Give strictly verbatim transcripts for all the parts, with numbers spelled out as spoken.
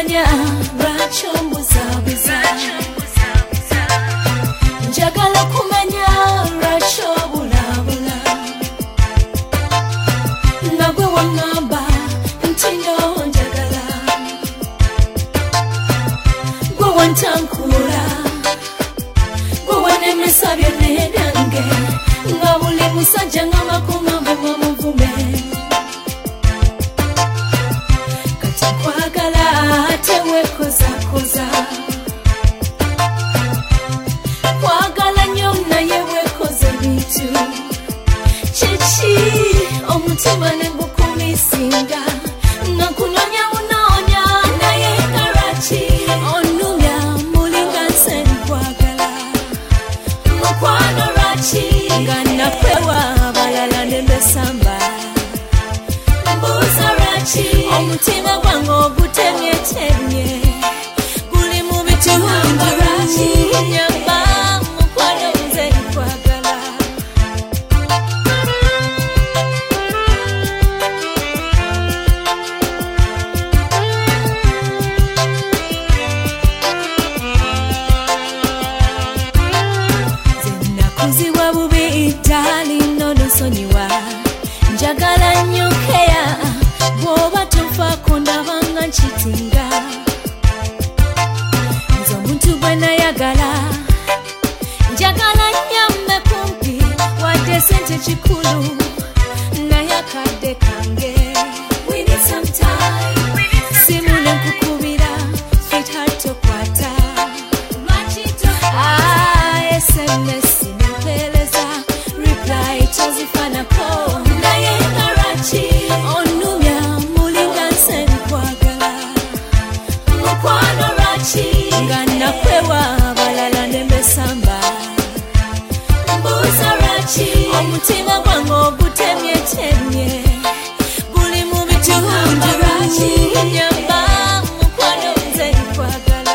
kumanya lwaki ombuzabuza njagala kumanya lwaki obulabula nga gwe waŋŋamba nti no njagala gwe wantankula gwe wanemesa byonna ebyange nga buli musajja nga makuŋŋamba mwamuvume kati kwagala tewekozakoza kwagala nnyo naye wekoze bintu kiki omutima ne gukumisinga nga nkunoonya bunoonya naye nga lwaki onnumya mulinga nse nkwagala mukwano lwaki nga nakwewa abalala ne mbesamba mbuuza lwaki omutima gwange ogutemyetemye guli mu bitundu lwaki nyamba mukwano nze nkwagala kuziwa bubi dali nono sonyiwa njagala nnyo keya bw'oba tonfaako ndabanga nkitinga nze omuntu gwe nayagala njagala nnyambe kumpi wadde sente kikulu naye akadde kange we need some time simu ne nkukubira sweetheart tokwata ah, S M S tozifanako naye nga lwaki onnumya mulinga nse nkwagala mukwano lwaki nga nakwewa abalala ne mbesamba mbuuza lwaki omutima gwange ogutemyetemye guli mu bitundu lwaki nyamba mukwano nze nkwagala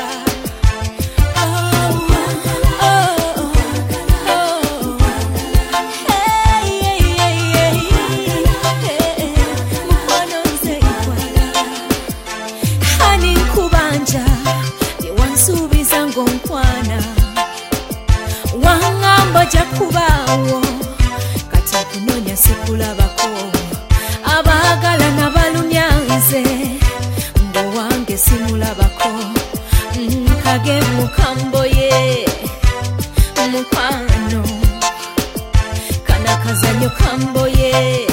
nsuubiza ng'onkwana waŋŋamba ojja kubaawo kati nkunoonya sikulabako abaagala nabalumya nze ng'owange simulabako nkage mukamboye mukwano kana kazanyo kamboye